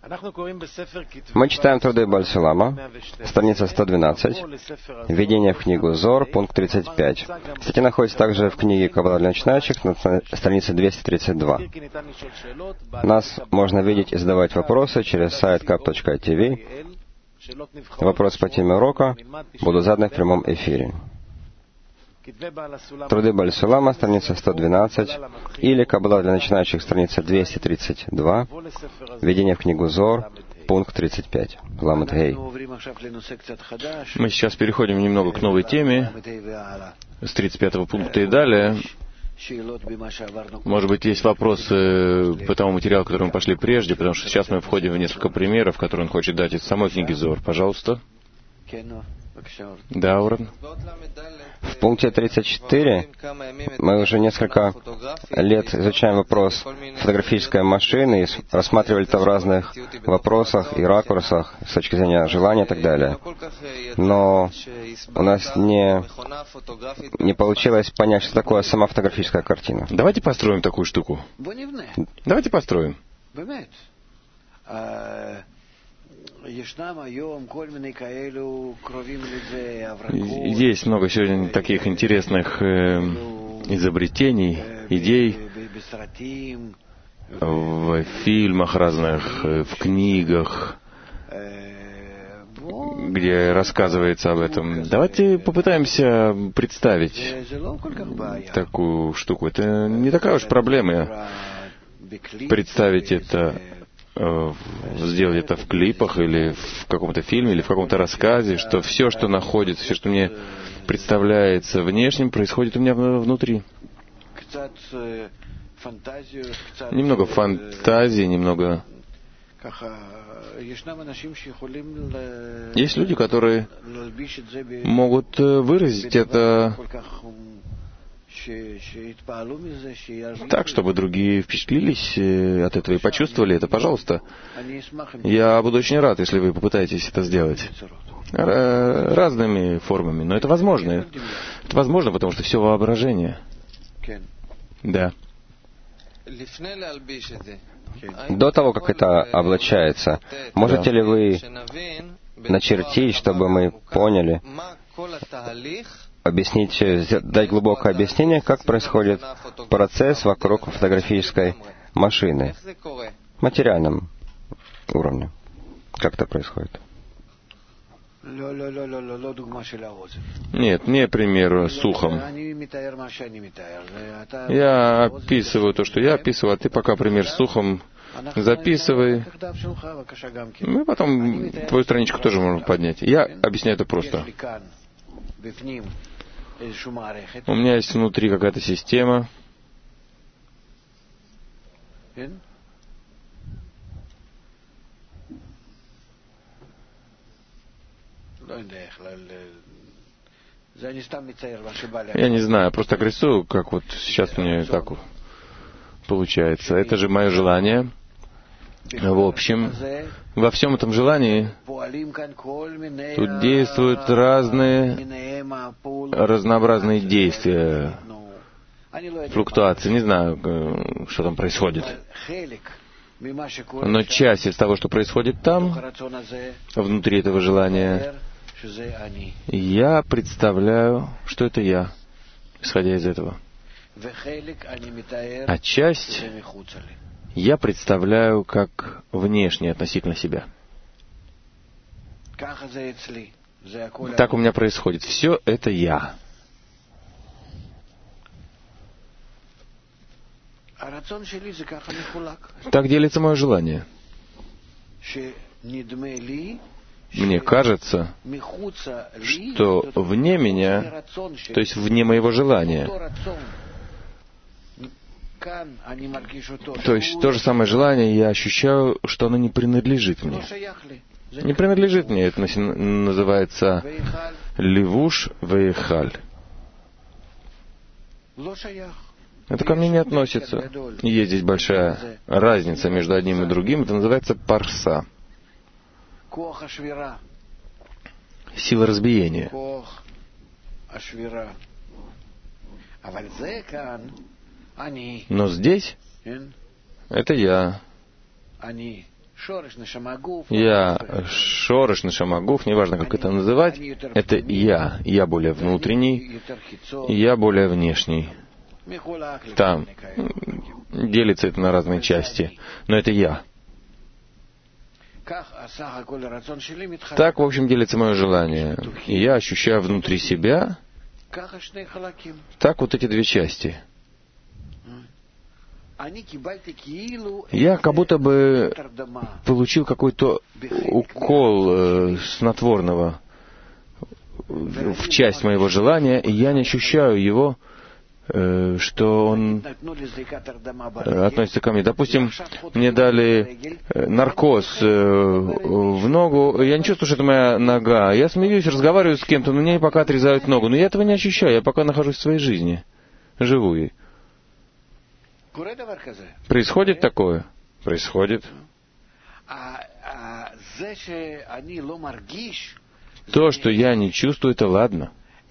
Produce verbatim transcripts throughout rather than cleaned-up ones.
Мы читаем труды Бааль Сулама, страница сто двенадцать, введение в книгу Зор, пункт тридцать пять. Кстати, находится также в книге Каббала для начинающих, на странице двести тридцать два. Нас можно видеть и задавать вопросы через сайт кап точка ай ти ви. Вопросы по теме урока будут заданы в прямом эфире. Труды Бааль Сулама, страница сто двенадцать, или Каббала для начинающих, страница двести тридцать два, введение в книгу Зор, пункт тридцать пять. Ламет Гей. Мы сейчас переходим немного к новой теме, с тридцать пятого пункта и далее. Может быть, есть вопросы по тому материалу, который мы пошли прежде, потому что сейчас мы входим в несколько примеров, которые он хочет дать из самой книги Зор. Пожалуйста. Да, Уран. В пункте тридцать четыре мы уже несколько лет изучаем вопрос фотографической машины и рассматривали это в разных вопросах и ракурсах с точки зрения желания и так далее. Но у нас не, не получилось понять, что такое сама фотографическая картина. Давайте построим такую штуку. Давайте построим. Есть много сегодня таких интересных э, изобретений, идей в фильмах разных, в книгах, где рассказывается об этом. Давайте попытаемся представить такую штуку. Это не такая уж проблема представить это, сделать это в клипах или в каком-то фильме, или в каком-то рассказе, что все, что находится, все, что мне представляется внешним, происходит у меня внутри. Немного фантазии, немного... Есть люди, которые могут выразить это так, чтобы другие впечатлились от этого и почувствовали это. Пожалуйста. Я буду очень рад, если вы попытаетесь это сделать. Разными формами. Но это возможно. Это возможно, потому что все воображение. Да. До того, как это облачается, можете ли вы начертить, чтобы мы поняли, объяснить, дать глубокое объяснение, как происходит процесс вокруг фотографической машины, в материальном уровне. Как это происходит? Нет, не пример с ухом. Я описываю то, что я описываю, а ты пока пример с ухом записывай. Мы потом твою страничку тоже можем поднять. Я объясняю это просто. У меня есть внутри какая-то система. Я не знаю, просто так рисую, как вот сейчас мне так получается. Это же мое желание. В общем, во всем этом желании тут действуют разные, разнообразные действия, флуктуации. Не знаю, что там происходит. Но часть из того, что происходит там, внутри этого желания, я представляю, что это я, исходя из этого. А часть я представляю как внешне относительно себя. Так у меня происходит. Все это я. Так делится мое желание. Мне кажется, что вне меня, то есть вне моего желания, то есть то же самое желание, я ощущаю, что оно не принадлежит мне. Не принадлежит мне, это называется левуш вейхаль. Это ко мне не относится. Есть здесь большая разница между одним и другим. Это называется парса. Сила разбиения. Но здесь это я. Я шореш нешамагуф, неважно, как это называть, это я. Я более внутренний, я более внешний. Там делится это на разные части, но это я. Так, в общем, делится мое желание. И я ощущаю внутри себя, так вот эти две части. Я как будто бы получил какой-то укол э, снотворного в часть моего желания, и я не ощущаю его, э, что он э, относится ко мне. Допустим, мне дали наркоз э, в ногу, я не чувствую, что это моя нога. Я смеюсь, разговариваю с кем-то, но мне пока отрезают ногу. Но я этого не ощущаю, я пока нахожусь в своей жизни, живу ей. Происходит такое? Происходит. То, что я не чувствую, это ладно.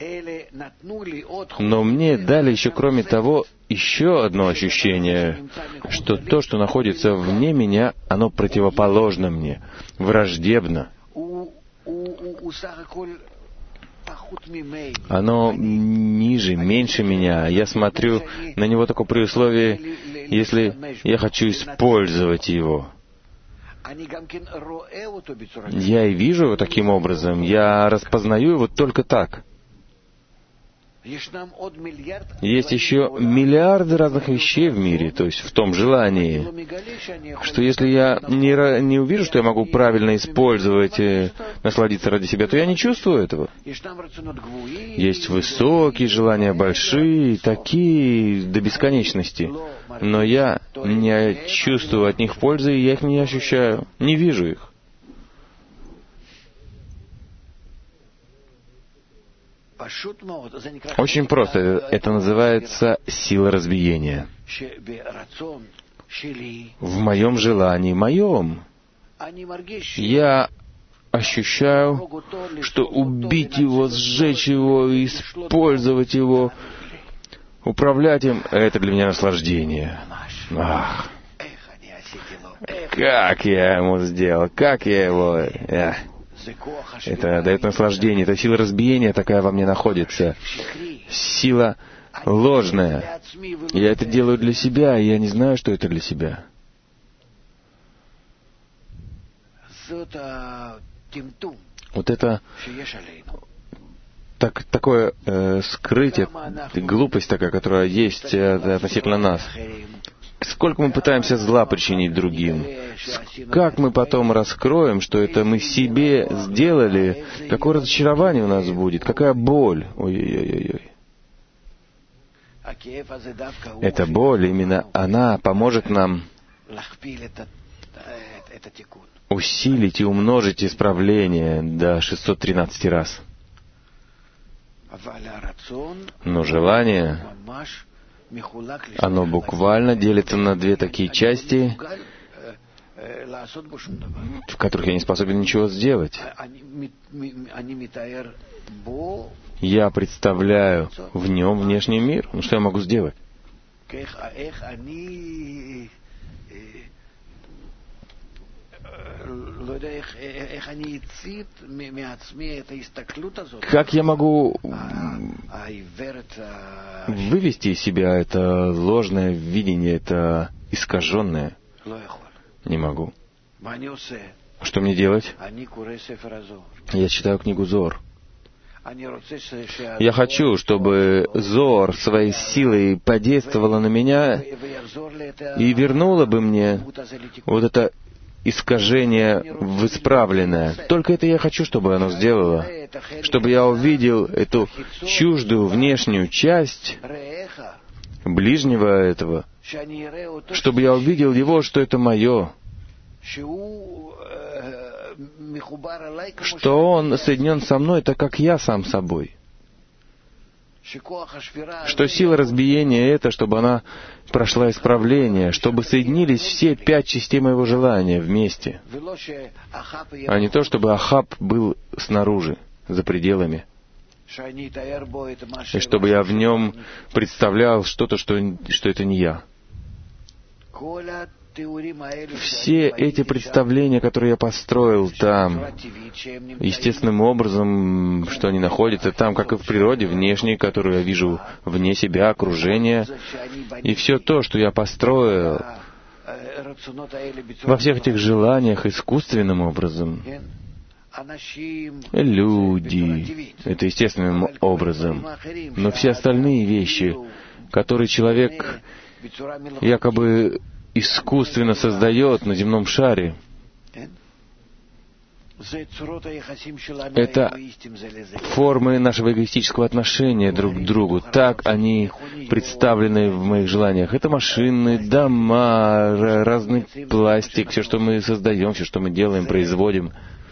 Но мне дали еще, кроме того, еще одно ощущение, что то, что находится вне меня, оно противоположно мне, враждебно. Оно ниже, меньше меня. Я смотрю на него только при условии, если я хочу использовать его. Я и вижу его таким образом. Я распознаю его только так. Есть еще миллиарды разных вещей в мире, то есть в том желании, что если я не, не увижу, что я могу правильно использовать и насладиться ради себя, то я не чувствую этого. Есть высокие желания, большие, такие до бесконечности, но я не чувствую от них пользы, и я их не ощущаю, не вижу их. Очень просто. Это называется сила разбиения. В моем желании, моем, я ощущаю, что убить его, сжечь его, использовать его, управлять им — это для меня наслаждение. Ах, как я ему сделал, как я его... Эх. Это дает наслаждение, это сила разбиения такая во мне находится. Сила ложная. Я это делаю для себя, и я не знаю, что это для себя. Вот это так, такое э, скрытие, глупость такая, которая есть э, относительно нас. Сколько мы пытаемся зла причинить другим, как мы потом раскроем, что это мы себе сделали, какое разочарование у нас будет, какая боль. Ой-ой-ой-ой. Эта боль, именно она поможет нам усилить и умножить исправление до шестьсот тринадцати раз. Но желание... Оно буквально делится на две такие части, в которых я не способен ничего сделать. Я представляю в нем внешний мир. Ну что я могу сделать? Как я могу вывести из себя это ложное видение, это искаженное? Не могу. Что мне делать? Я читаю книгу Зор. Я хочу, чтобы Зор своей силой подействовала на меня и вернула бы мне вот это искажение в исправленное. Только это я хочу, чтобы оно сделало. Чтобы я увидел эту чуждую внешнюю часть ближнего этого. Чтобы я увидел его, что это мое. Что он соединен со мной, так как я сам собой. Что сила разбиения — это, чтобы она прошла исправление, чтобы соединились все пять частей моего желания вместе, а не то, чтобы Ахаб был снаружи, за пределами, и чтобы я в нем представлял что-то, что, что это не я. все эти представления, которые я построил там, естественным образом, что они находятся там, как и в природе, внешней, которую я вижу вне себя, окружения, и все то, что я построил во всех этих желаниях искусственным образом, люди, это естественным образом, но все остальные вещи, которые человек якобы искусственно создает на земном шаре, это формы нашего эгоистического отношения друг к другу. Так они представлены в моих желаниях. Это машины, дома, разный пластик, все, что мы создаем, все, что мы делаем, производим.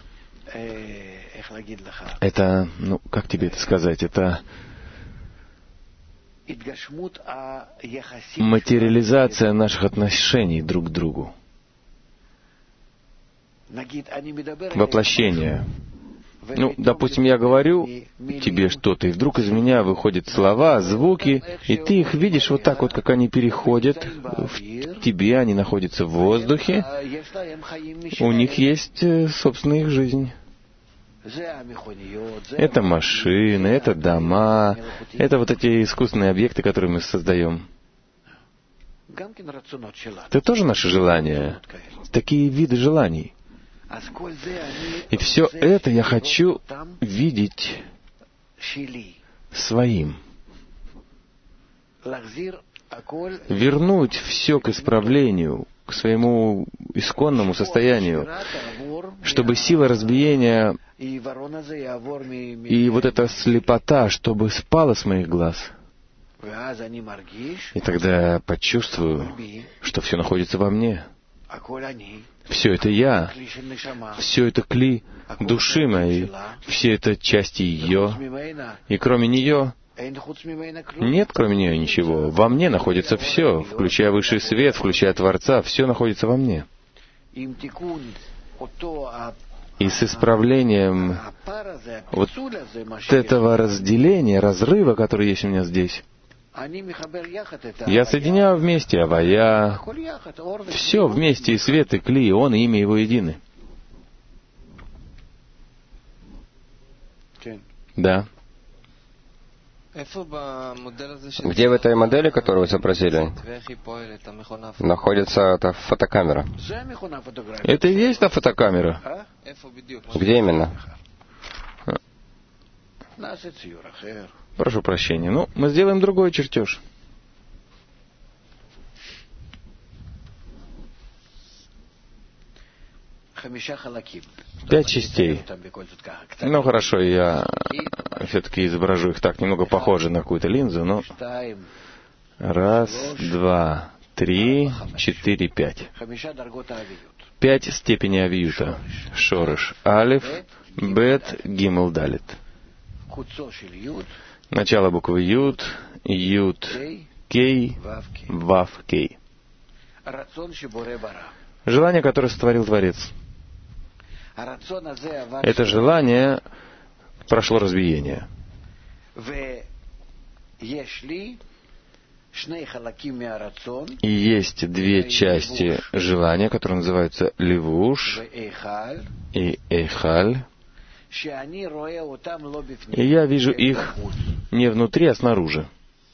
Это, ну, как тебе это сказать, это материализация наших отношений друг к другу. Воплощение. Ну, допустим, я говорю тебе что-то, и вдруг из меня выходят слова, звуки, и ты их видишь вот так вот, как они переходят в тебе, они находятся в воздухе, у них есть собственная их жизнь. Это машины, это дома, это вот эти искусственные объекты, которые мы создаем. Это тоже наши желания, такие виды желаний. И все это я хочу видеть своим. Вернуть все к исправлению, к своему исконному состоянию, чтобы сила разбиения и вот эта слепота, чтобы спала с моих глаз. И тогда я почувствую, что все находится во мне. Все это я, все это кли души моей, все это части ее, и кроме нее нет кроме нее ничего. Во мне находится все, включая высший свет, включая Творца, все находится во мне. И с исправлением вот этого разделения, разрыва, который есть у меня здесь, я соединяю вместе Авая, все вместе, и свет, и кли, и он, и имя его едины. Да. Где в этой модели, которую вы изобразили, находится эта фотокамера? Это и есть та фотокамера. Где именно? Прошу прощения. Ну, мы сделаем другой чертеж. Пять частей. Ну, хорошо, я все-таки изображу их так, немного похоже на какую-то линзу, но... Раз, два, три, четыре, пять. Пять степеней авиюта. Шорыш. Алиф, бет, гимл, далит. Начало буквы Юд, Юд, Кей, Вав, Кей. Желание, которое сотворил Творец. Это желание прошло разбиение. И есть две части желания, которые называются Левуш и Эйхаль. И я вижу их не внутри, а снаружи.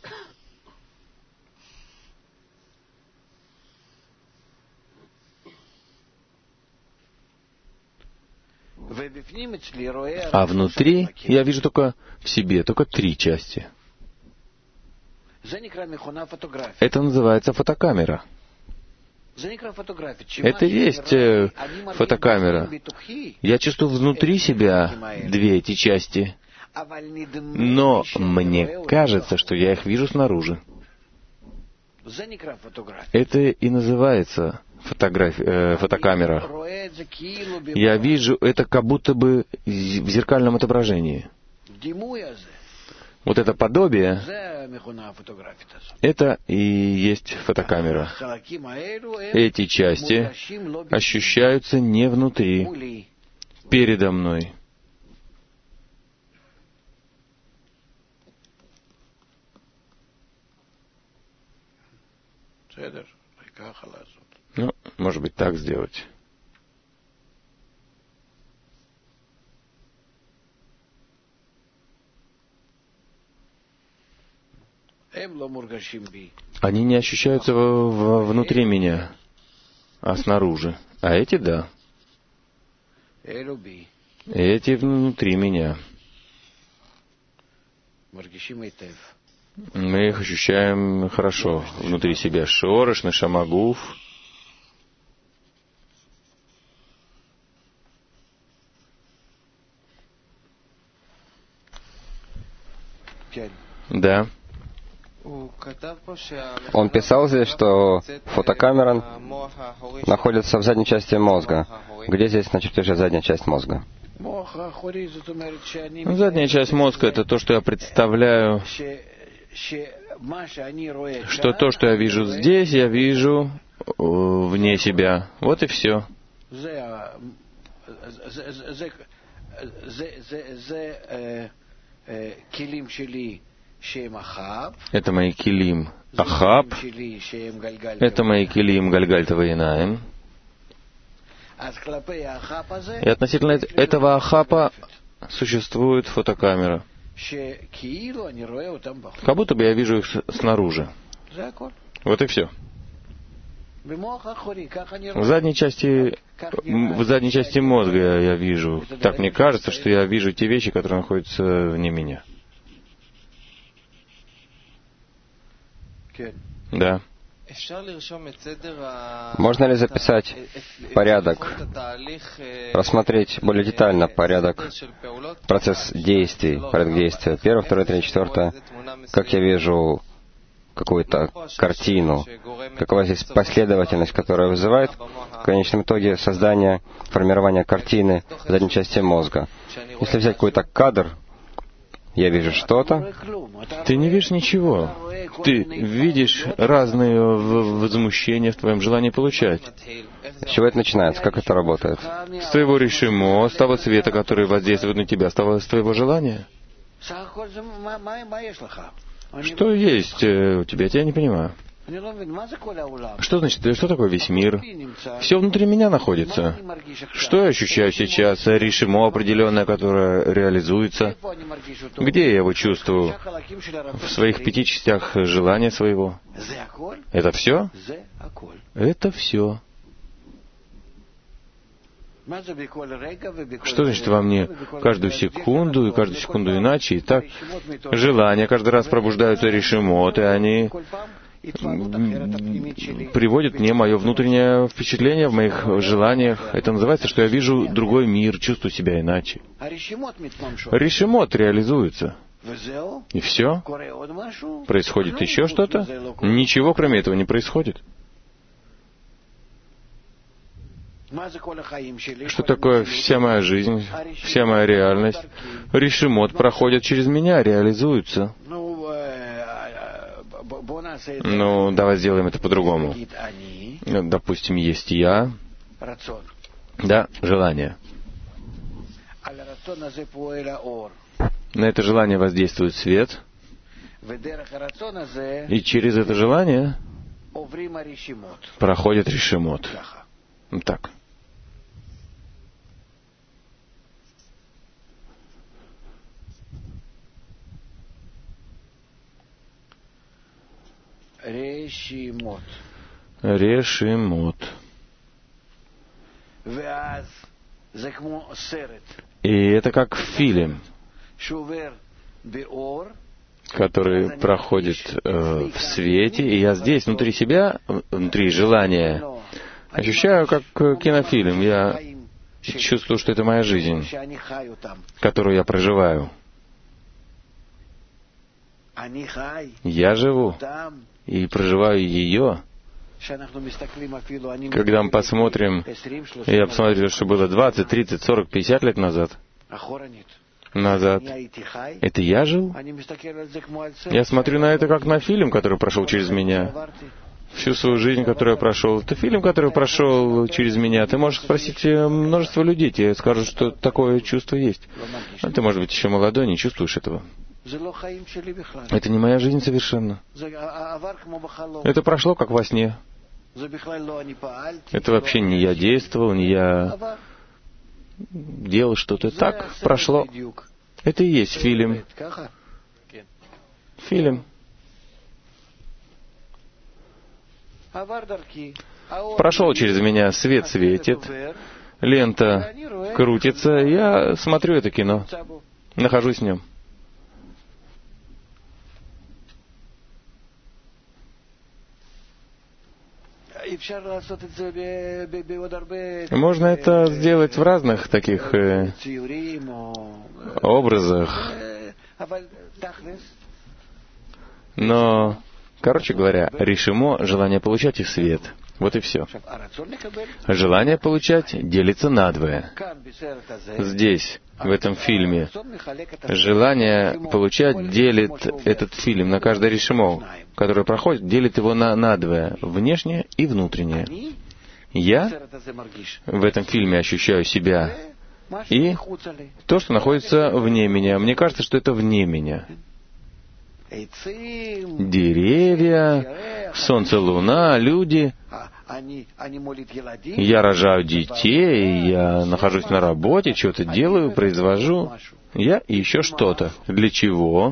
А внутри я вижу только в себе, только три части. Это называется фотокамера. Это и есть э, фотокамера. Я чувствую внутри себя две эти части, но мне кажется, что я их вижу снаружи. Это и называется фотография, э, фотокамера. Я вижу это как будто бы в зеркальном отображении. Вот это подобие, это и есть фотокамера. Эти части ощущаются не внутри, передо мной. Ну, Может быть, так сделать. Они не ощущаются в, в, внутри меня, а снаружи. А эти — да. Эти внутри меня. Мы их ощущаем хорошо внутри себя. Шорош, Нешама-Гуф. Да. Он писал здесь, что фотокамера находится в задней части мозга. Где здесь на чертеже задняя часть мозга? Задняя часть мозга — это то, что я представляю, что то, что я вижу здесь, я вижу вне себя. Вот и все. Это мои килим Ахаб, это мои килим Гальгальта Ваинаим. И относительно этого Ахапа существует фотокамера. Как будто бы я вижу их снаружи. Вот и все. В задней части, в задней части мозга я вижу. Так мне кажется, что я вижу те вещи, которые находятся вне меня. Да. Можно ли записать порядок, рассмотреть более детально порядок, процесс действий, порядок действия, первое, второе, третье, четвертое, как я вижу какую-то картину, какова здесь последовательность, которая вызывает в конечном итоге создание, формирование картины в задней части мозга. Если взять какой-то кадр, я вижу что-то. Ты не видишь ничего. Ты видишь разные возмущения в твоем желании получать. С чего это начинается? Как это работает? С твоего решимо, с того цвета, который воздействует на тебя, с того, с твоего желания. Что есть у тебя? Я тебя не понимаю. Что значит, что такое весь мир? Все внутри меня находится. Что я ощущаю сейчас? Решимо определенное, которое реализуется. Где я его чувствую? В своих пяти частях желания своего. Это все? Это все. Что значит во мне каждую секунду и каждую секунду иначе? И так желания каждый раз пробуждаются решимот, и они приводит мне мое внутреннее впечатление в моих желаниях. Это называется, что я вижу другой мир, чувствую себя иначе. Решимот реализуется. И все. Происходит еще что-то? Ничего, кроме этого, не происходит. Что такое вся моя жизнь, вся моя реальность? Решимот проходит через меня, реализуется. Ну, давай сделаем это по-другому. Допустим, есть я. Да, желание. На это желание воздействует свет. И через это желание проходит решимот. Так. Решимот. Решимот. И это как фильм, который проходит э, в свете, и я здесь, внутри себя, внутри желания, ощущаю как кинофильм. Я чувствую, что это моя жизнь, которую я проживаю. Я живу и проживаю ее. Когда мы посмотрим, я посмотрю, что было двадцать, тридцать, сорок, пятьдесят лет назад, назад, это я жил? Я смотрю на это как на фильм, который прошел через меня. Всю свою жизнь, которую я прошел. Это фильм, который прошел через меня. Ты можешь спросить множество людей, тебе скажут, что такое чувство есть. А ты, может быть, еще молодой, не чувствуешь этого. Это не моя жизнь совершенно. Это прошло, как во сне. Это вообще не я действовал, не я делал что-то. Так прошло. Это и есть фильм. Фильм. Прошел через меня, свет светит, лента крутится, я смотрю это кино, нахожусь в нем. Можно это сделать в разных таких э, образах. Но, короче говоря, решимо желание получать и свет. Вот и все. Желание получать делится надвое. Здесь, в этом фильме, желание получать делит этот фильм на каждое решимо, которое проходит, делит его на надвое, внешнее и внутреннее. Я в этом фильме ощущаю себя и то, что находится вне меня. Мне кажется, что это вне меня. Деревья, солнце, луна, люди. Я рожаю детей, я нахожусь на работе, что-то делаю, произвожу. Я и еще что-то. Для чего?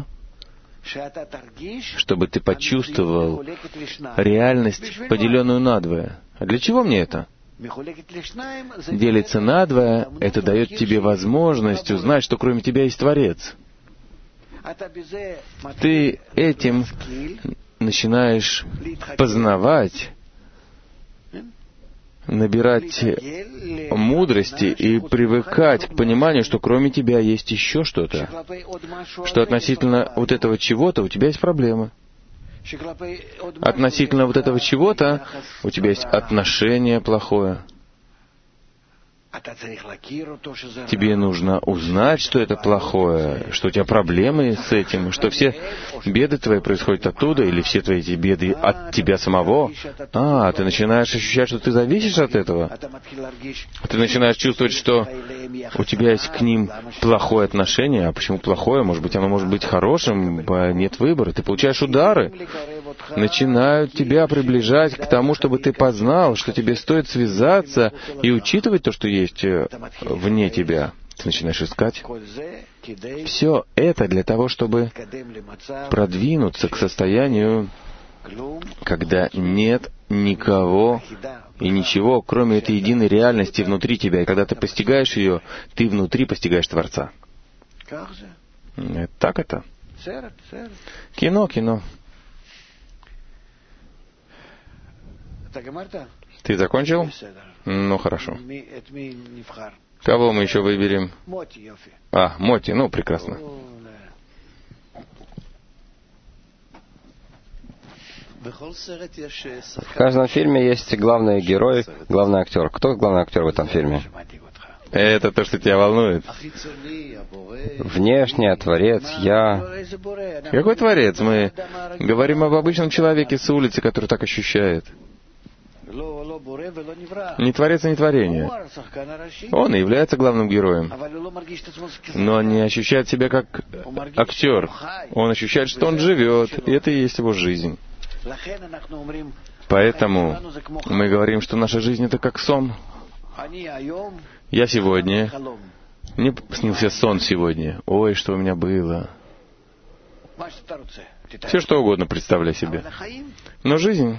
Чтобы ты почувствовал реальность, поделенную надвое. А для чего мне это? Делиться надвое, это дает тебе возможность узнать, что кроме тебя есть Творец. Ты этим начинаешь познавать, набирать мудрости и привыкать к пониманию, что кроме тебя есть еще что-то, что относительно вот этого чего-то у тебя есть проблемы. Относительно вот этого чего-то у тебя есть отношение плохое. Тебе нужно узнать, что это плохое, что у тебя проблемы с этим, что все беды твои происходят оттуда, или все твои эти беды от тебя самого. А, ты начинаешь ощущать, что ты зависишь от этого. Ты начинаешь чувствовать, что у тебя есть к ним плохое отношение. А почему плохое? Может быть, оно может быть хорошим, нет выбора. Ты получаешь удары. Начинают тебя приближать к тому, чтобы ты познал, что тебе стоит связаться и учитывать то, что есть вне тебя. Ты начинаешь искать. Все это для того, чтобы продвинуться к состоянию, когда нет никого и ничего, кроме этой единой реальности внутри тебя. И когда ты постигаешь ее, ты внутри постигаешь Творца. Так это. Кино, кино. Ты закончил? Ну, хорошо. Кого мы еще выберем? А, Моти, ну, прекрасно. В каждом фильме есть главный герой, главный актер. Кто главный актер в этом фильме? Это то, что тебя волнует. Внешне, Творец, я. Какой Творец? Мы говорим об обычном человеке с улицы, который так ощущает. Не Творец и не творение. Он и является главным героем. Но он не ощущает себя как актер. Он ощущает, что он живет, и это и есть его жизнь. Поэтому мы говорим, что наша жизнь — это как сон. Я сегодня... Мне снился сон сегодня. Ой, что у меня было. Все что угодно представляй себе. Но жизнь...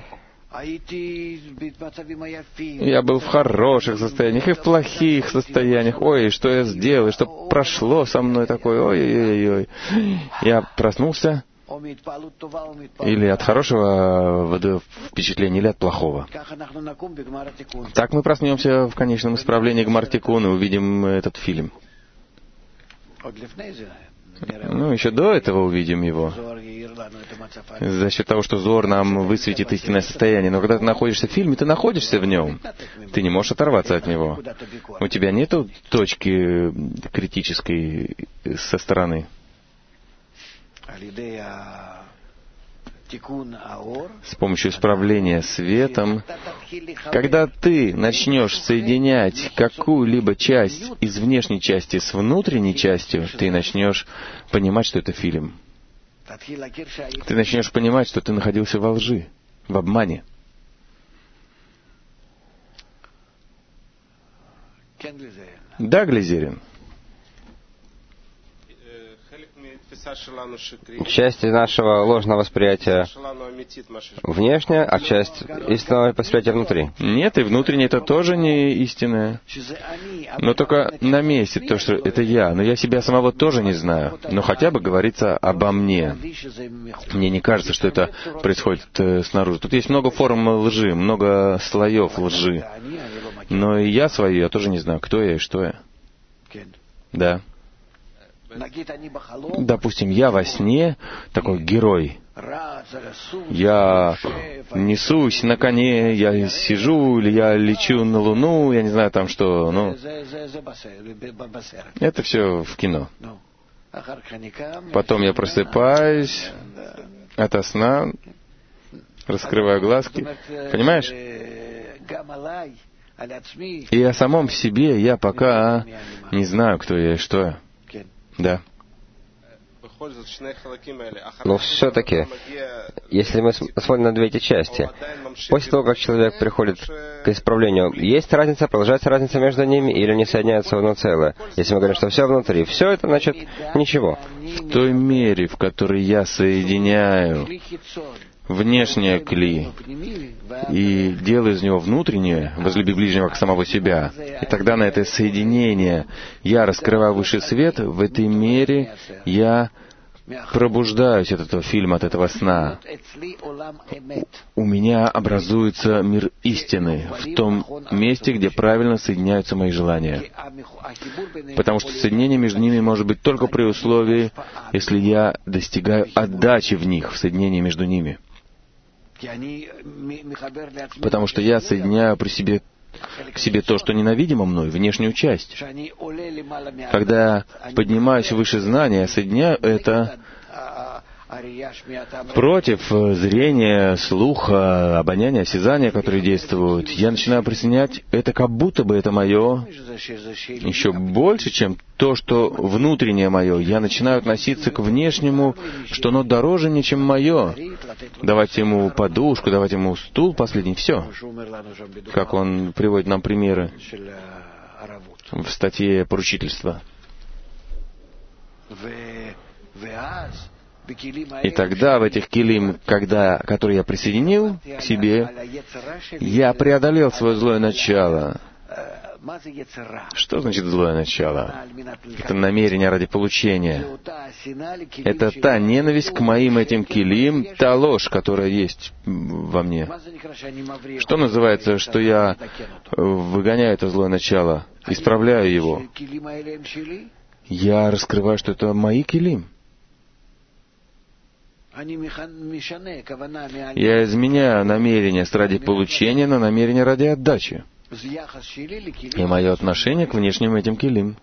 Я был в хороших состояниях и в плохих состояниях. Ой, что я сделал, что прошло со мной такое. Ой-ой-ой. Я проснулся или от хорошего впечатления, или от плохого. Так мы проснемся в конечном исправлении Гмар-Тикун и увидим этот фильм. Ну, еще до этого увидим его. За счет того, что Зор нам высветит истинное состояние. Но когда ты находишься в фильме, ты находишься в нем. Ты не можешь оторваться от него. У тебя нету точки критической со стороны. С помощью исправления светом, когда ты начнешь соединять какую-либо часть из внешней части с внутренней частью, ты начнешь понимать, что это фильм. Ты начнешь понимать, что ты находился во лжи, в обмане. Да, Глизерин. Часть нашего ложного восприятия внешняя, а часть истинного восприятия внутри. Нет, и внутреннее это тоже не истинное. Но только на месте то, что это я. Но я себя самого тоже не знаю. Но хотя бы говорится обо мне. Мне не кажется, что это происходит э, снаружи. Тут есть много форм лжи, много слоев лжи. Но и я свою, я тоже не знаю, кто я и что я. Да. Допустим, я во сне такой герой. Я несусь на коне, я сижу, или я лечу на Луну, я не знаю там что. Ну, это все в кино. Потом я просыпаюсь ото сна, раскрываю глазки. Понимаешь? И о самом себе я пока не знаю, кто я и что я. Да. Но все-таки, если мы смотрим на две эти части, после того, как человек приходит к исправлению, есть разница, продолжается разница между ними, или они соединяются в одно целое? Если мы говорим, что все внутри, все это, значит, ничего. В той мере, в которой я соединяю внешнее кли и делаю из него внутреннее, возлюби ближнего как самого себя, и тогда на это соединение я раскрываю высший свет, в этой мере я пробуждаюсь от этого фильма, от этого сна. У меня образуется мир истины в том месте, где правильно соединяются мои желания. Потому что соединение между ними может быть только при условии, если я достигаю отдачи в них, в соединении между ними. Потому что я соединяю при себе к себе то, что ненавидимо мной, внешнюю часть. Когда я поднимаюсь выше знания, я соединяю это против зрения, слуха, обоняния, осязания, которые действуют. Я начинаю присоединять это, как будто бы это мое, еще больше, чем то, что внутреннее мое. Я начинаю относиться к внешнему, что оно дороже не, чем мое. Давать ему подушку, давать ему стул последний, все. Как он приводит нам примеры в статье поручительства. И тогда в этих килим, когда, которые я присоединил к себе, я преодолел свое злое начало. Что значит злое начало? Это намерение ради получения. Это та ненависть к моим этим килим, та ложь, которая есть во мне. Что называется, что я выгоняю это злое начало, исправляю его? Я раскрываю, что это мои килим. Я изменяю намерение с ради получения на намерение ради отдачи. И мое отношение к внешним этим килим.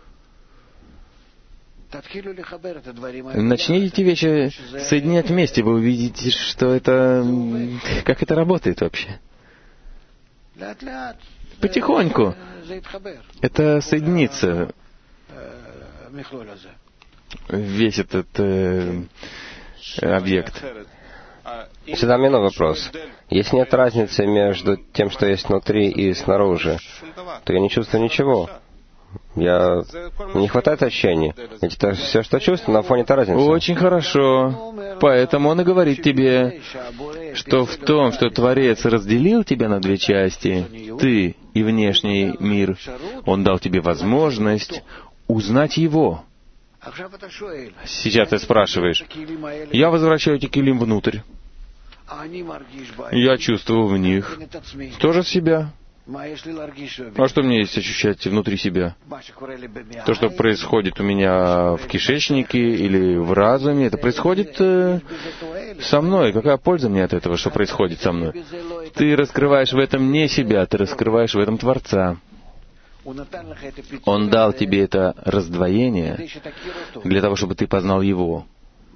Начните эти вещи соединять вместе, вы увидите, что это... как это работает вообще. Потихоньку. Это соединится. Весь этот... Э, объект. Всегда мне новый вопрос. Если нет разницы между тем, что есть внутри и снаружи, то я не чувствую ничего. Я... Мне не хватает ощущений. Ведь это все, что чувствую, на фоне этой разницы. Очень хорошо. Поэтому он и говорит тебе, что в том, что Творец разделил тебя на две части, ты и внешний мир, он дал тебе возможность узнать его. Сейчас ты спрашиваешь, я возвращаю эти килим внутрь. Я чувствую в них тоже себя. А что мне есть ощущать внутри себя? То, что происходит у меня в кишечнике или в разуме, это происходит э, со мной. Какая польза мне от этого, что происходит со мной? Ты раскрываешь в этом не себя, ты раскрываешь в этом Творца. Он дал тебе это раздвоение для того, чтобы ты познал Его.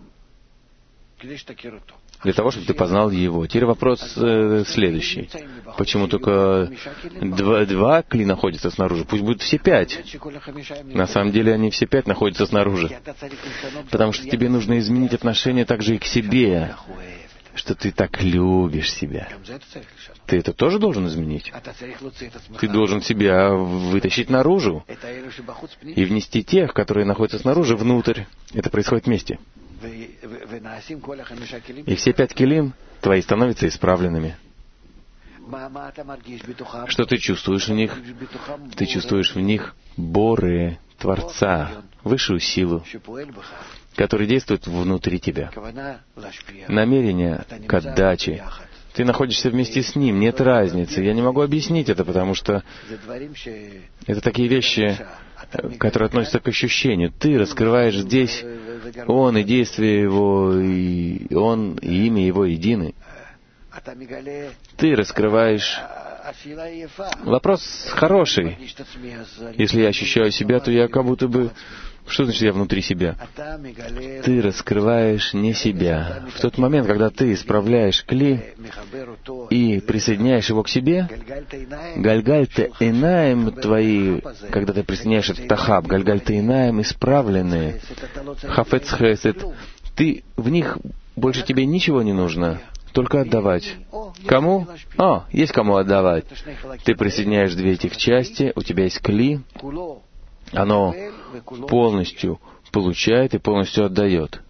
Для того, чтобы ты познал Его. Теперь вопрос э, следующий. Почему только два, два кли находятся снаружи? Пусть будут все пять. На самом деле они все пять находятся снаружи. Потому что тебе нужно изменить отношение также и к себе. что ты так любишь себя. Ты это тоже должен изменить. Ты должен себя вытащить наружу и внести тех, которые находятся снаружи, внутрь. Это происходит вместе. И все пять килим твои становятся исправленными. Что ты чувствуешь в них? Ты чувствуешь в них Боры, Творца, высшую силу, который действует внутри тебя. Намерение к отдаче. Ты находишься вместе с Ним, нет разницы. Я не могу объяснить это, потому что это такие вещи, которые относятся к ощущению. Ты раскрываешь здесь Он и действие Его, и Он и имя Его едины. Ты раскрываешь... Вопрос хороший. Если я ощущаю себя, то я как будто бы... Что значит я внутри себя? Ты раскрываешь не себя. В тот момент, когда ты исправляешь кли и присоединяешь его к себе, гальгальта инаем твои, когда ты присоединяешь этот тахаб, гальгальта инаем исправленные, хафец хесед, ты в них больше тебе ничего не нужно. Только отдавать. Кому? О, есть кому отдавать. Ты присоединяешь две этих части, у тебя есть кли, оно полностью получает и полностью отдает.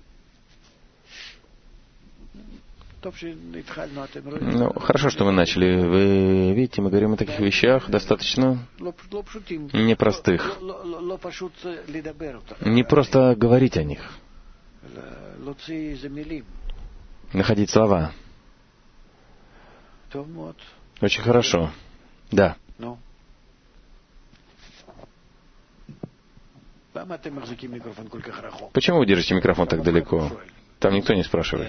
Ну, хорошо, что мы начали. Вы видите, мы говорим о таких вещах достаточно непростых. Не просто говорить о них. Находить слова. Очень хорошо. Да. Почему вы держите микрофон так далеко? Там никто не спрашивает.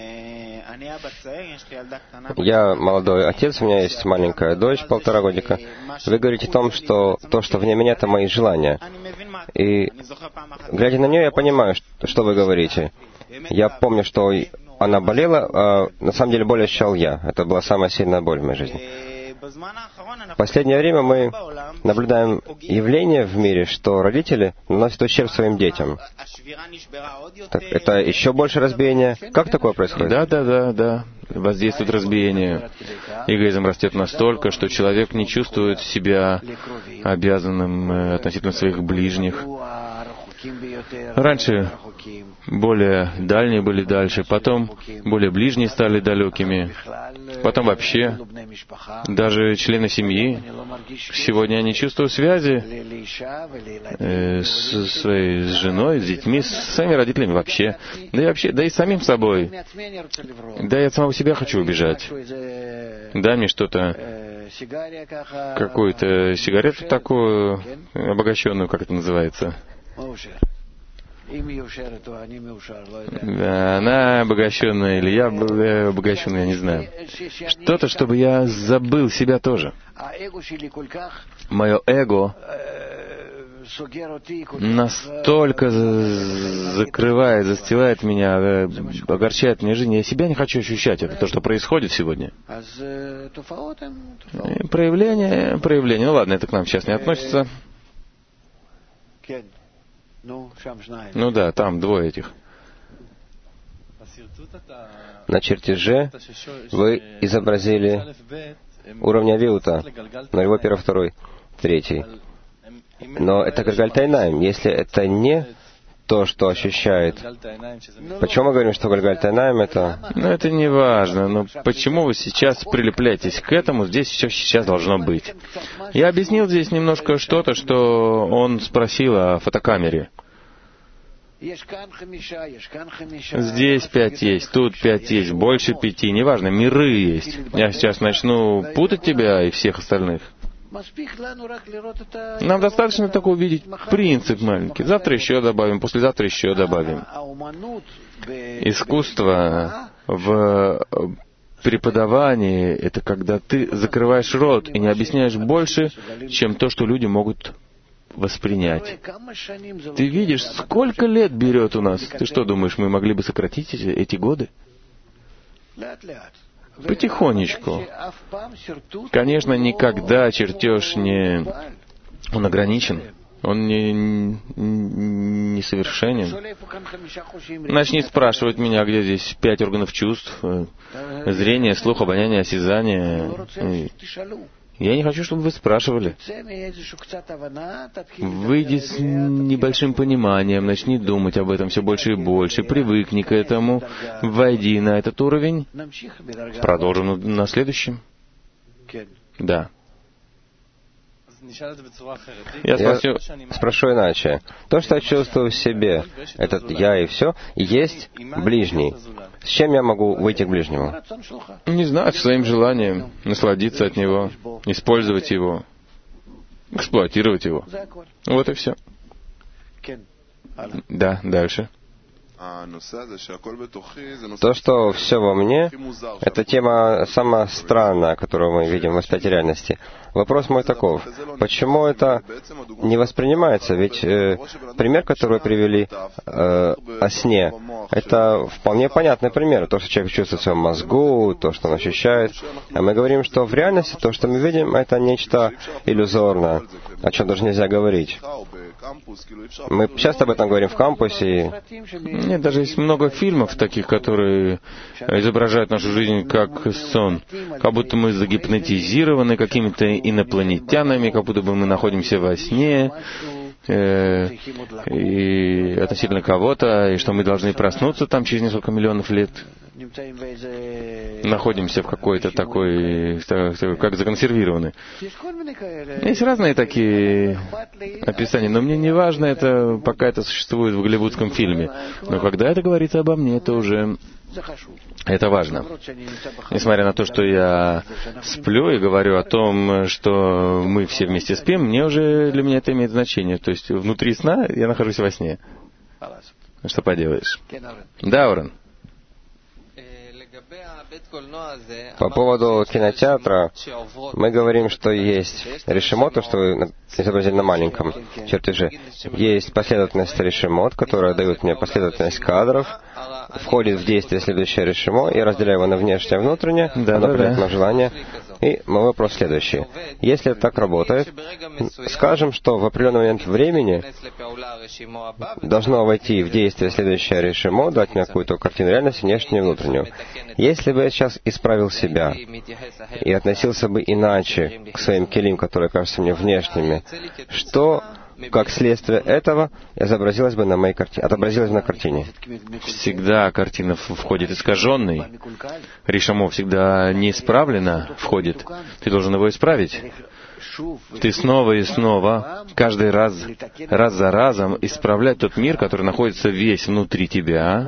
Я молодой отец, у меня есть маленькая дочь, полтора годика. Вы говорите о том, что то, что вне меня, это мои желания. И, глядя на нее, я понимаю, что вы говорите. Я помню, что она болела, а на самом деле боль ощущал я. Это была самая сильная боль в моей жизни. В последнее время мы наблюдаем явление в мире, что родители наносят ущерб своим детям. Так, это еще больше разбиение. Как такое происходит? Да, да, да, да. Воздействует разбиение. Эгоизм растет настолько, что человек не чувствует себя обязанным относительно своих ближних. Раньше более дальние были дальше, потом более ближние стали далекими, потом вообще даже члены семьи. Сегодня я не чувствую связи э, с своей с женой, с детьми, с своими родителями вообще, да и вообще, да и с самим собой. Да я от самого себя хочу убежать. Дай мне что-то, какую-то сигарету такую обогащенную, как это называется. Да, она обогащенная, или я обогащенный, я не знаю. Что-то, чтобы я забыл себя тоже. Мое эго настолько закрывает, застилает меня, огорчает мне жизнь. Я себя не хочу ощущать. Это то, что происходит сегодня. И проявление, проявление. Ну ладно, это к нам сейчас не относится. Ну да, там двое этих. На чертеже вы изобразили уровень авиута, нулевой, первый, второй, третий. Но это Гальгальтайнаим. Если это не то, что ощущает. Почему мы говорим, что Гальгальтайнаим это... Ну, это не важно. Но почему вы сейчас прилепляетесь к этому? Здесь все сейчас должно быть. Я объяснил здесь немножко что-то, что он спросил о фотокамере. Здесь пять есть, тут пять есть, больше пяти, неважно, миры есть. Я сейчас начну путать тебя и всех остальных. Нам достаточно только увидеть принцип маленький. Завтра еще добавим, послезавтра еще добавим. Искусство в преподавании — это когда ты закрываешь рот и не объясняешь больше, чем то, что люди могут воспринять. Ты видишь, сколько лет берет у нас. Ты что думаешь, мы могли бы сократить эти, эти годы? Потихонечку. Конечно, никогда чертеж не... Он ограничен. Он не, не совершенен. Начни спрашивать меня, где здесь пять органов чувств: зрение, слух, обоняние, осязание. Я не хочу, чтобы вы спрашивали. Выйди с небольшим пониманием, начни думать об этом все больше и больше, привыкни к этому, войди на этот уровень. Продолжим на следующем. Да. Я спросю, спрошу иначе. То, что я чувствую в себе, этот я и все, есть ближний. С чем я могу выйти к ближнему? Не знаю, своим желанием, насладиться от него, использовать его, эксплуатировать его. Вот и все. Да, дальше. То, что все во мне, это тема самая странная, которую мы видим в аспекте реальности. Вопрос мой таков: почему это не воспринимается? Ведь э, пример, который вы привели э, о сне, это вполне понятный пример. То, что человек чувствует в своем мозгу, то, что он ощущает. А мы говорим, что в реальности то, что мы видим, это нечто иллюзорное, о чем даже нельзя говорить. Мы часто об этом говорим в кампусе. Нет, даже есть много фильмов таких, которые изображают нашу жизнь как сон. Как будто мы загипнотизированы какими-то инопланетянами, как будто бы мы находимся во сне, э, и относительно кого-то, и что мы должны проснуться там через несколько миллионов лет. Находимся в какой-то такой, как законсервированы. Есть разные такие описания, но мне не важно это, пока это существует в голливудском фильме. Но когда это говорится обо мне, это уже... Это важно. Несмотря на то, что я сплю и говорю о том, что мы все вместе спим, мне уже, для меня это имеет значение. То есть внутри сна я нахожусь во сне. Что поделаешь? Да, Орен. По поводу кинотеатра, мы говорим, что есть решимот, то, что вы изобразили на маленьком чертеже. Есть последовательность решимот, которая дает мне последовательность кадров, входит в действие следующее решимо, и разделяю его на внешнее и внутреннее, да, оно да, определяет да. мое желание. И мой вопрос следующий. Если так работает, скажем, что в определенный момент времени должно войти в действие следующее решимо, дать мне какую-то картину реальности, внешнюю и внутреннюю. Если бы я сейчас исправил себя и относился бы иначе к своим келим, которые кажутся мне внешними, что, как следствие этого, изобразилось бы на моей картине, отобразилось бы на картине? Всегда картина входит искаженной. Решамо всегда неисправленно входит. Ты должен его исправить. Ты снова и снова, каждый раз, раз за разом, исправлять тот мир, который находится весь внутри тебя,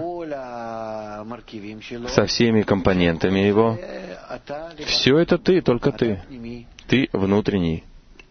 со всеми компонентами его. Все это ты, только ты. Ты внутренний.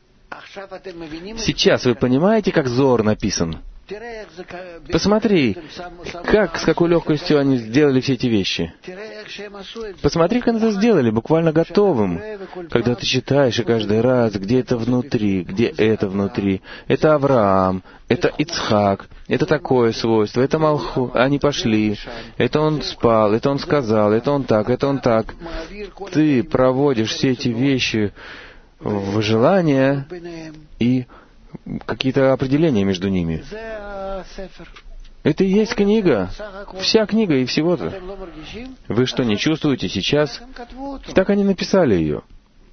Сейчас вы понимаете, как Зор написан? Посмотри, как, с какой легкостью они сделали все эти вещи. Посмотри, как они это сделали, буквально готовым. Когда ты читаешь, и каждый раз, где это внутри, где это внутри. Это Авраам, это Ицхак, это такое свойство, это Малху. Они пошли, это он спал, это он сказал, это он так, это он так. Ты проводишь все эти вещи в желания и какие-то определения между ними. Это и есть книга. Вся книга и всего-то. Вы что, не чувствуете сейчас? Так они написали ее.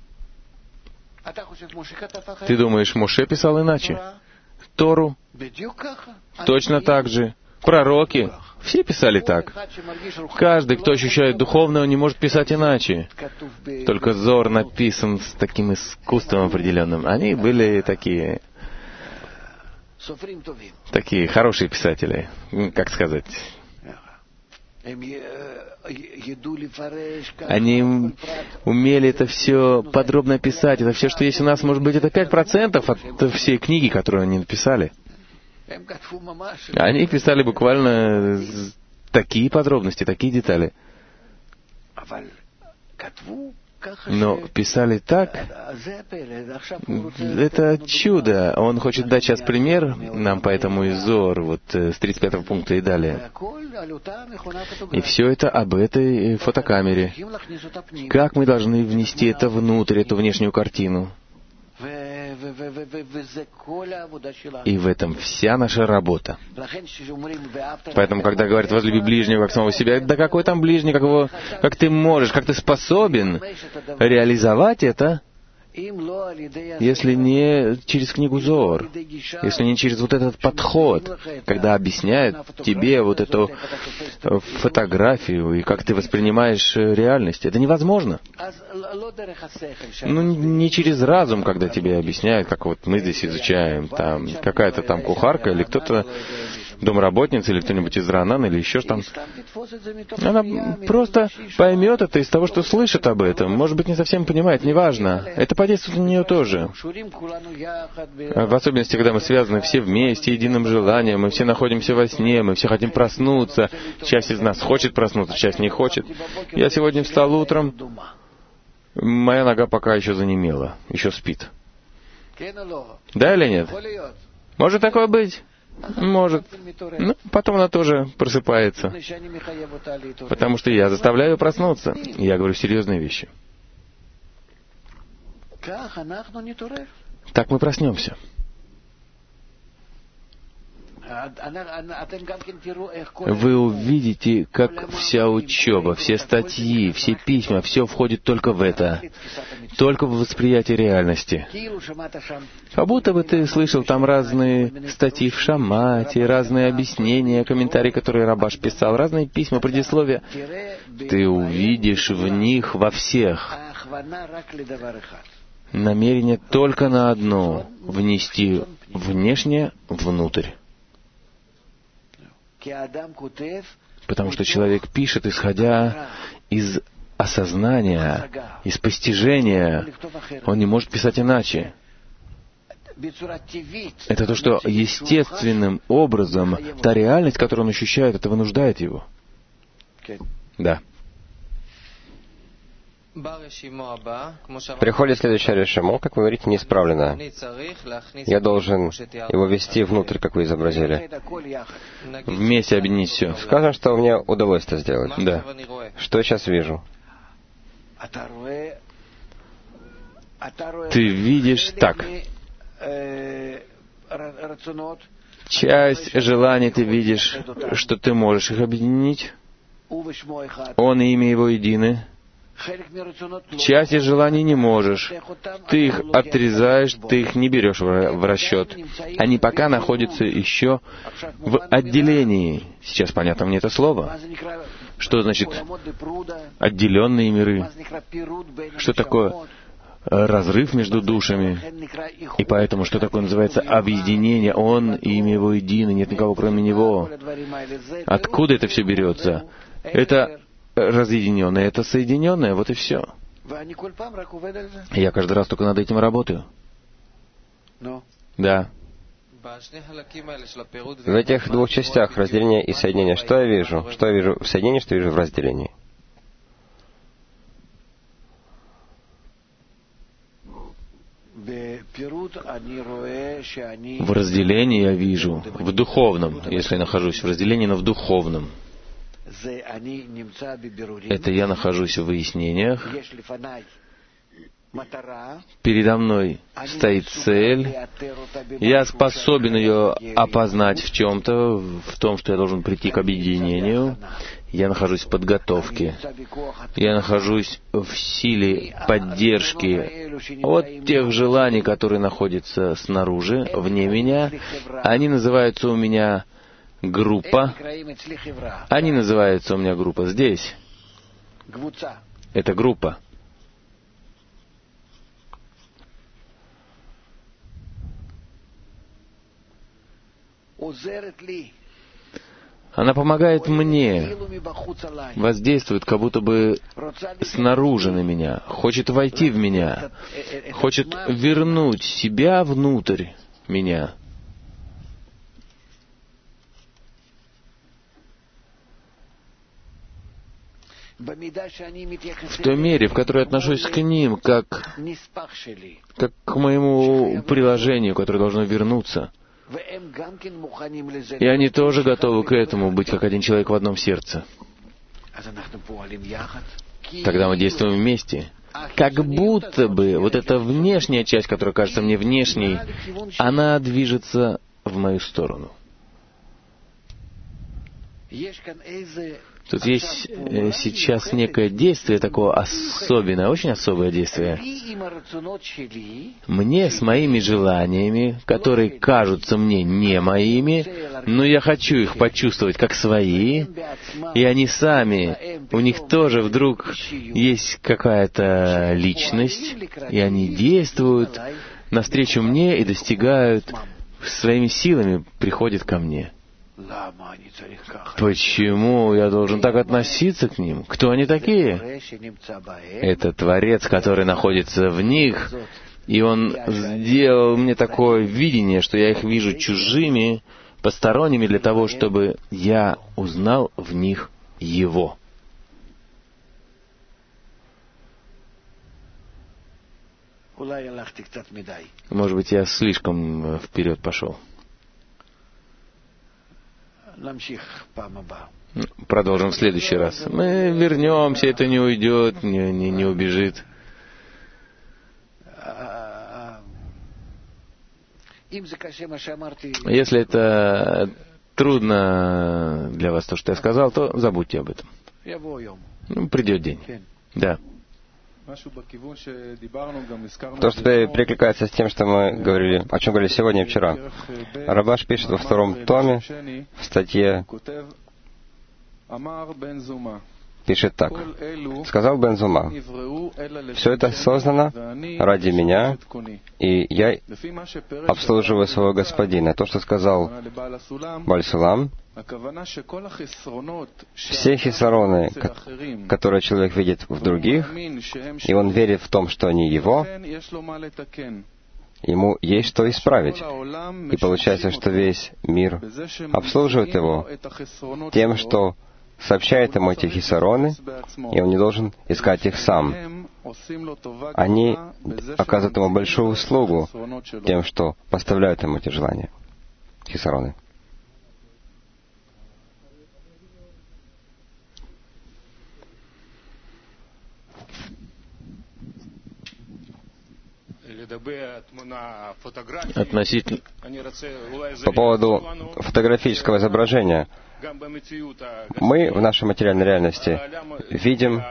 Ты думаешь, Моше писал иначе? Тору? Точно так же. Пророки? Все писали так. Каждый, кто ощущает духовное, он не может писать иначе. Только Зор написан с таким искусством определенным. Они были такие... Такие хорошие писатели, как сказать. Они умели это все подробно описать. Это все, что есть у нас, может быть, это пять процентов от всей книги, которую они написали. Они писали буквально такие подробности, такие детали. Но писали так, это чудо. Он хочет дать сейчас пример нам, поэтому и Зор, вот с тридцать пятого пункта и далее. И все это об этой фотокамере. Как мы должны внести это внутрь, эту внешнюю картину? И в этом вся наша работа. Поэтому, когда говорят «возлюби ближнего как самого себя», да какой там ближний, как, его, как ты можешь, как ты способен реализовать это, если не через книгу Зоар, если не через вот этот подход, когда объясняют тебе вот эту фотографию и как ты воспринимаешь реальность. Это невозможно. Ну, не через разум, когда тебе объясняют, как вот мы здесь изучаем, там какая-то там кухарка или кто-то, домработница или кто-нибудь из Ранана или еще там. Она просто поймет это из того, что слышит об этом. Может быть, не совсем понимает, неважно. Это подействует на нее тоже. В особенности, когда мы связаны все вместе, единым желанием, мы все находимся во сне, мы все хотим проснуться. Часть из нас хочет проснуться, часть не хочет. Я сегодня встал утром, моя нога пока еще занемела, еще спит. Да или нет? Может такое быть? Может. Ну, потом она тоже просыпается. Потому что я заставляю ее проснуться. Я говорю серьезные вещи. Так мы проснемся. Вы увидите, как вся учеба, все статьи, все письма, все входит только в это, только в восприятие реальности. Как будто бы ты слышал там разные статьи в Шамате, разные объяснения, комментарии, которые Рабаш писал, разные письма, предисловия. Ты увидишь в них во всех намерение только на одно — внести внешнее внутрь. Потому что человек пишет, исходя из осознания, из постижения. Он не может писать иначе. Это то, что естественным образом, та реальность, которую он ощущает, это вынуждает его. Да. Приходит следующее решимо, как вы говорите, неисправленное. Я должен его ввести внутрь, как вы изобразили. Вместе объединить все. Скажем, что мне удалось это сделать. Да. Что я сейчас вижу? Ты видишь так. Часть желаний ты видишь, что ты можешь их объединить. Он и имя его едины. Часть из желаний не можешь. Ты их отрезаешь, ты их не берешь в расчет. Они пока находятся еще в отделении. Сейчас понятно мне это слово. Что значит отделенные миры? Что такое разрыв между душами? И поэтому, что такое называется объединение? Он и имя его едины, нет никого кроме него. Откуда это все берется? Это разъединенное, это соединенное, вот и все. Я каждый раз только над этим работаю. Да. В этих двух частях, разделения и соединения, что я вижу? Что я вижу в соединении, что я вижу в разделении? В разделении я вижу, в духовном, если я нахожусь в разделении, но в духовном. Это я нахожусь в выяснениях. Передо мной стоит цель. Я способен ее опознать в чем-то, в том, что я должен прийти к объединению. Я нахожусь в подготовке. Я нахожусь в силе поддержки от тех желаний, которые находятся снаружи, вне меня. Они называются у меня группа. Они называются у меня группа здесь. Это группа. Она помогает мне, воздействует как будто бы снаружи на меня, хочет войти в меня, хочет вернуть себя внутрь меня. В той мере, в которой я отношусь к ним, как, как к моему приложению, которое должно вернуться. И они тоже готовы к этому, быть как один человек в одном сердце. когда мы действуем вместе, как будто бы вот эта внешняя часть, которая кажется мне внешней, она движется в мою сторону. Тут есть э, сейчас некое действие, такое особенное, очень особое действие. Мне с моими желаниями, которые кажутся мне не моими, но я хочу их почувствовать как свои, и они сами, у них тоже вдруг есть какая-то личность, и они действуют навстречу мне и достигают, своими силами приходят ко мне. Почему я должен так относиться к ним? Кто они такие? Это Творец, который находится в них, и Он сделал мне такое видение, что я их вижу чужими, посторонними, для того, чтобы я узнал в них Его. Может быть, я слишком вперед пошел. Продолжим в следующий раз. Мы вернемся, это не уйдет, не, не, не убежит. Если это трудно для вас, то, что я сказал, то забудьте об этом. Ну, придет день. Да. То, что перекликается с тем, что мы говорили, о чем говорили сегодня и вчера. Рабаш пишет во втором томе, в статье, пишет так. Сказал Бен Зума: «Все это создано ради меня, и я обслуживаю своего господина». То, что сказал Бааль Сулам, все хисароны, которые человек видит в других, и он верит в том, что они его, ему есть что исправить. И получается, что весь мир обслуживает его тем, что сообщает ему эти хисароны, и он не должен искать их сам. Они оказывают ему большую услугу тем, что поставляют ему эти желания, хисароны. Относительно по поводу фотографического изображения. Мы в нашей материальной реальности видим,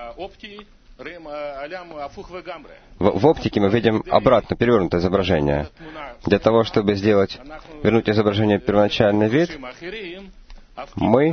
в, в оптике мы видим обратно, перевернутое изображение. Для того, чтобы сделать, вернуть изображение в первоначальный вид, мы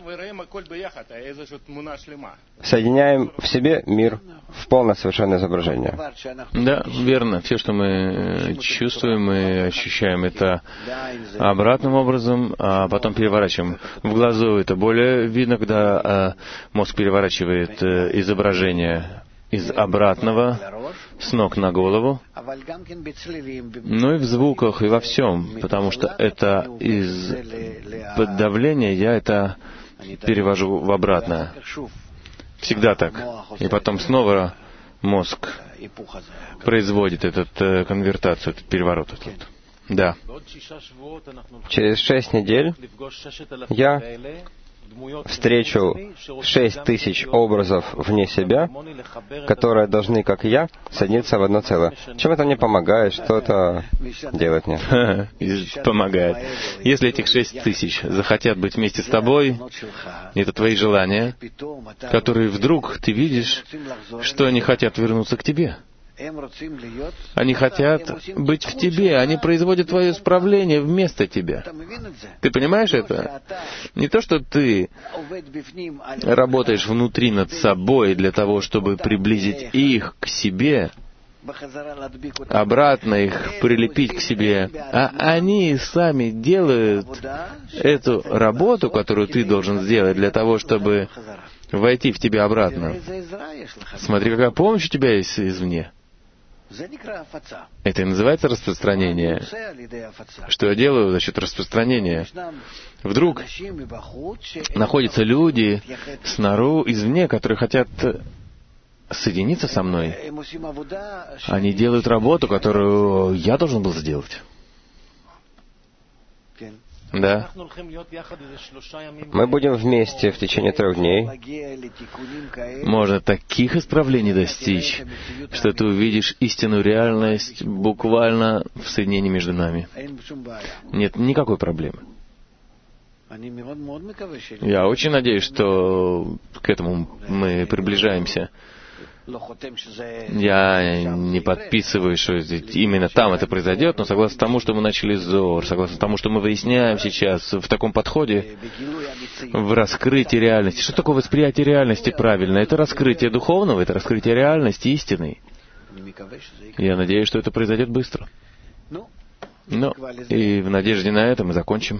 соединяем в себе мир в полное совершенное изображение. Да, верно. Все, что мы чувствуем, мы ощущаем это обратным образом, а потом переворачиваем. В глазу это более видно, когда мозг переворачивает изображение из обратного, с ног на голову, но и в звуках, и во всем, потому что это из поддавления я это перевожу в обратное. Всегда так. И потом снова мозг производит этот конвертацию, этот переворот. Этот. Да. Через шесть недель я встречу шесть тысяч образов вне себя, которые должны, как и я, соединиться в одно целое. Чем это мне помогает? Что это делает мне? Помогает. Если этих шесть тысяч захотят быть вместе с тобой, это твои желания, которые вдруг ты видишь, что они хотят вернуться к тебе. Они хотят быть в тебе, они производят твое исправление вместо тебя. Ты понимаешь это? Не то, что ты работаешь внутри над собой для того, чтобы приблизить их к себе, обратно их прилепить к себе, а они сами делают эту работу, которую ты должен сделать для того, чтобы войти в тебя обратно. Смотри, какая помощь у тебя есть извне. Это и называется распространение. Что я делаю за счет распространения? Вдруг находятся люди снаружи, извне, которые хотят соединиться со мной. Они делают работу, которую я должен был сделать. Да. Мы будем вместе в течение трех дней. Можно таких исправлений достичь, что ты увидишь истинную реальность буквально в соединении между нами. Нет никакой проблемы. Я очень надеюсь, что к этому мы приближаемся. Я не подписываю, что именно там это произойдет, но согласно тому, что мы начали Зор, согласно тому, что мы выясняем сейчас в таком подходе, в раскрытии реальности. Что такое восприятие реальности правильно? Это раскрытие духовного, это раскрытие реальности истинной. Я надеюсь, что это произойдет быстро. Ну, и в надежде на это мы закончим.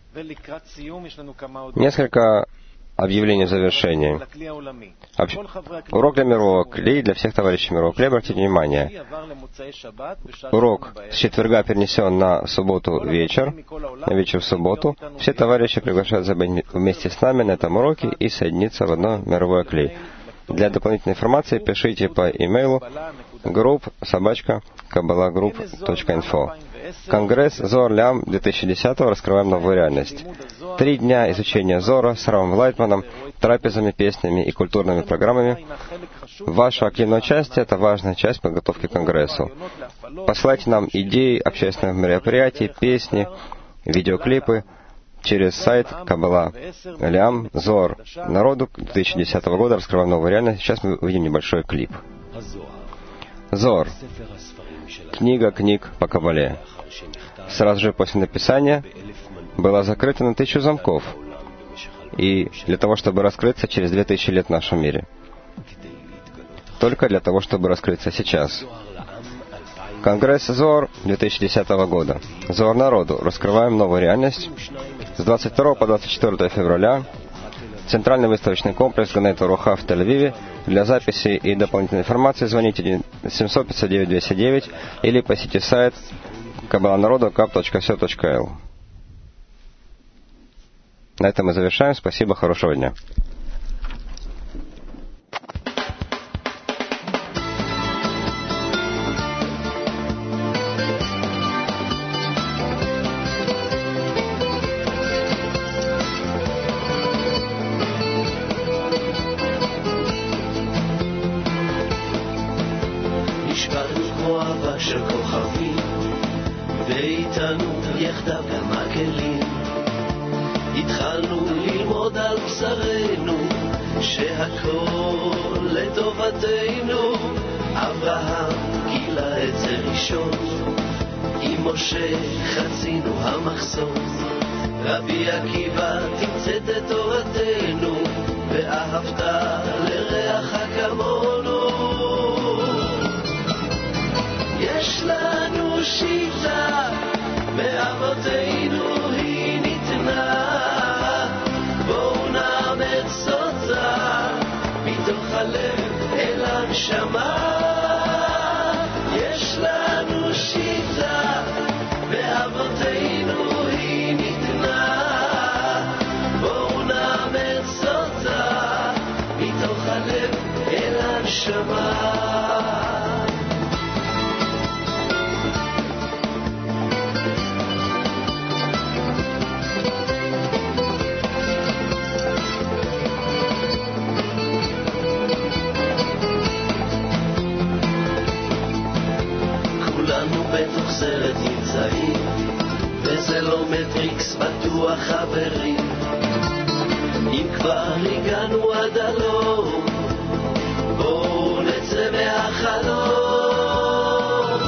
Несколько объявлений в завершении. Об... Урок для мирового клей для всех товарищей мирового клея. Обратите внимание. Урок с четверга перенесен на субботу вечер, на вечер в субботу. Все товарищи приглашаются быть вместе с нами на этом уроке и соединиться в одно мировое клей. Для дополнительной информации пишите по имейлу групп собачка каббалагрупп точка инфо. Конгресс Зоар Лям две тысячи десятого. Раскрываем новую реальность. Три дня изучения Зора с Равом Лайтманом, трапезами, песнями и культурными программами. Ваше активное участие — это важная часть подготовки к Конгрессу. Посылайте нам идеи общественных мероприятий, песни, видеоклипы через сайт Каббала Лям Зор народу две тысячи десятого года. Раскрываем новую реальность. Сейчас мы увидим небольшой клип. Зор. Книга книг по Каббале. Сразу же после написания была закрыта на тысячу замков. И для того, чтобы раскрыться через две тысячи лет в нашем мире. Только для того, чтобы раскрыться сейчас. Конгресс Зор две тысячи десятого года. Зор народу. Раскрываем новую реальность. С двадцать второго по двадцать четвёртое февраля. Центральный выставочный комплекс Ганет Руха в Тель-Авиве. Для записи и дополнительной информации звоните семьсот пятьдесят девять двести девять или посетите сайт каббаланароду каб точка си о точка эл. На этом мы завершаем. Спасибо, хорошего дня. רבי עקיבא תמצאת את תורתנו ואהבת לרעך כמונו. יש לנו שיטה מאבותינו היא ניתנה, בואו נאמץ אותה מתוך הלב אל הנשמה. יש לנו שיטה מאבותינו היא ניתנה, בואו נאמץ אותה מתוך הלב אל הנשמה. בתוך סרט נמצאים, וזה לא מטריקס בטוח חברים. אם כבר הגענו עד הלום, בואו נצא מהחלום.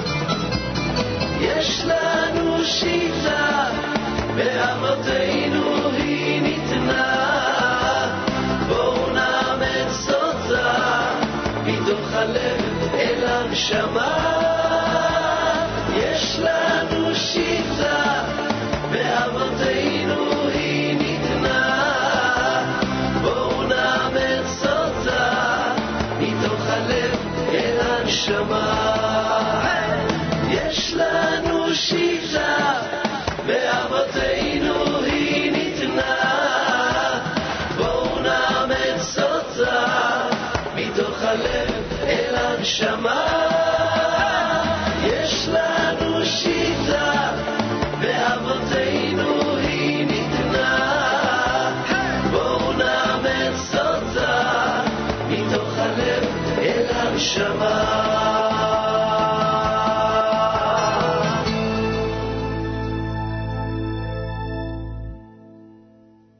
יש לנו שיטה באבותינו היא ניתנה, בואו נאמץ אותה מתוך הלב אל הנשמה. יש לנו שיטה באבותינו היא ניתנה, בואו נאמץ אותה מתוך הלב אל הנשמה. יש לנו שיטה באבותינו היא ניתנה, בואו נאמץ אותה מתוך הלב אל הנשמה. יש לנו שיטה באבותינו הנשמה